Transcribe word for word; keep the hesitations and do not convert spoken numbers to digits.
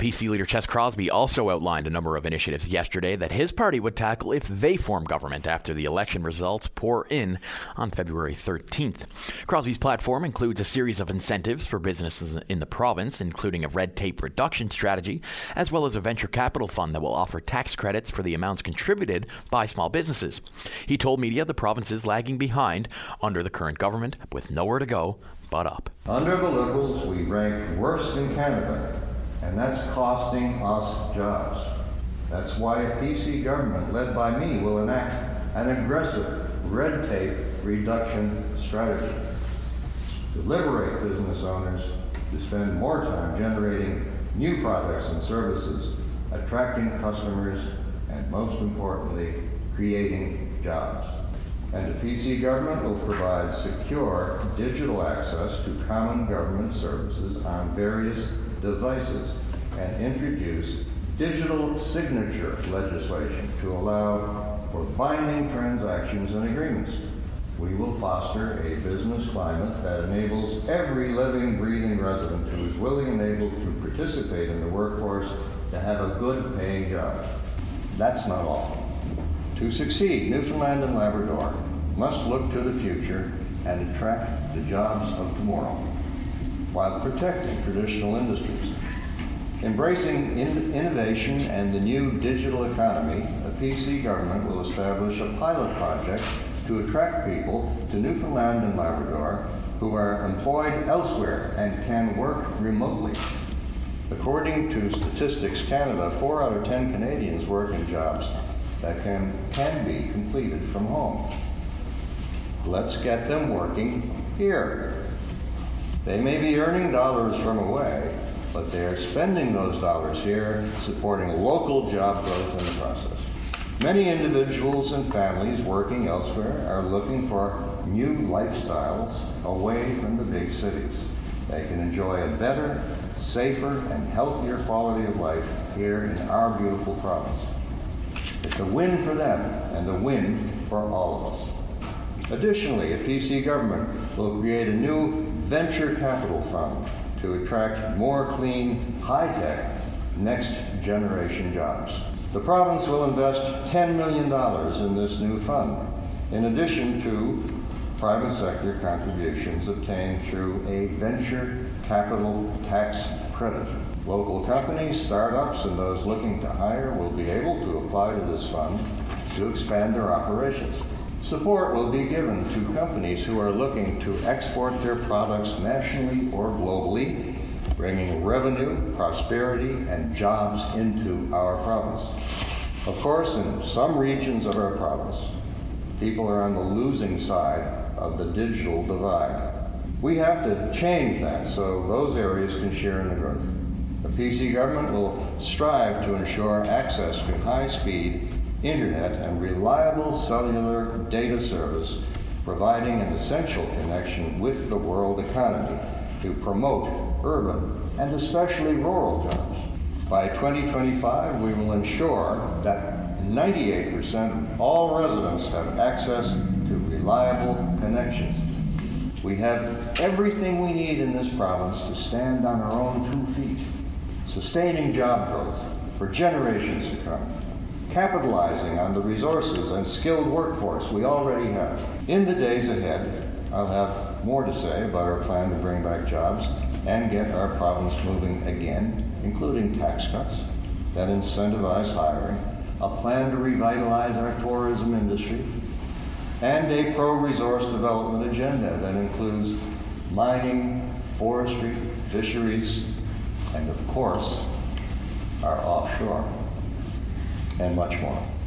P C leader Ches Crosby also outlined a number of initiatives yesterday that his party would tackle if they form government after the election results pour in on February thirteenth. Crosby's platform includes a series of incentives for businesses in the province, including a red tape reduction strategy, as well as a venture capital fund that will offer tax credits for the amounts contributed by small businesses. He told media the province is lagging behind under the current government, with nowhere to go but up. Under the Liberals, we rank worst in Canada, and that's costing us jobs. That's why a P C government led by me will enact an aggressive red tape reduction strategy to liberate business owners to spend more time generating new products and services, attracting customers, and most importantly, creating jobs. And the P C government will provide secure digital access to common government services on various devices and introduce digital signature legislation to allow for binding transactions and agreements. We will foster a business climate that enables every living, breathing resident who is willing and able to participate in the workforce to have a good paying job. That's not all. To succeed, Newfoundland and Labrador must look to the future and attract the jobs of tomorrow while protecting traditional industries. Embracing in- innovation and the new digital economy, the P C government will establish a pilot project to attract people to Newfoundland and Labrador who are employed elsewhere and can work remotely. According to Statistics Canada, four out of ten Canadians work in jobs that can, can be completed from home. Let's get them working here. They may be earning dollars from away, but they are spending those dollars here, supporting local job growth in the process. Many individuals and families working elsewhere are looking for new lifestyles away from the big cities. They can enjoy a better, safer, and healthier quality of life here in our beautiful province. It's a win for them and a win for all of us. Additionally, a P C government will create a new venture capital fund to attract more clean, high-tech, next-generation jobs. The province will invest ten million dollars in this new fund, in addition to private sector contributions obtained through a venture capital tax credit. Local companies, startups, and those looking to hire will be able to apply to this fund to expand their operations. Support will be given to companies who are looking to export their products nationally or globally, bringing revenue, prosperity, and jobs into our province. Of course, in some regions of our province, people are on the losing side of the digital divide. We have to change that so those areas can share in the growth. The P C government will strive to ensure access to high-speed internet and reliable cellular data service, providing an essential connection with the world economy to promote urban and especially rural jobs. By twenty twenty-five, we will ensure that ninety-eight percent of all residents have access to reliable connections. We have everything we need in this province to stand on our own two feet, sustaining job growth for generations to come, capitalizing on the resources and skilled workforce we already have. In the days ahead, I'll have more to say about our plan to bring back jobs and get our province moving again, including tax cuts that incentivize hiring, a plan to revitalize our tourism industry, and a pro-resource development agenda that includes mining, forestry, fisheries, and of course, our offshore, and much more.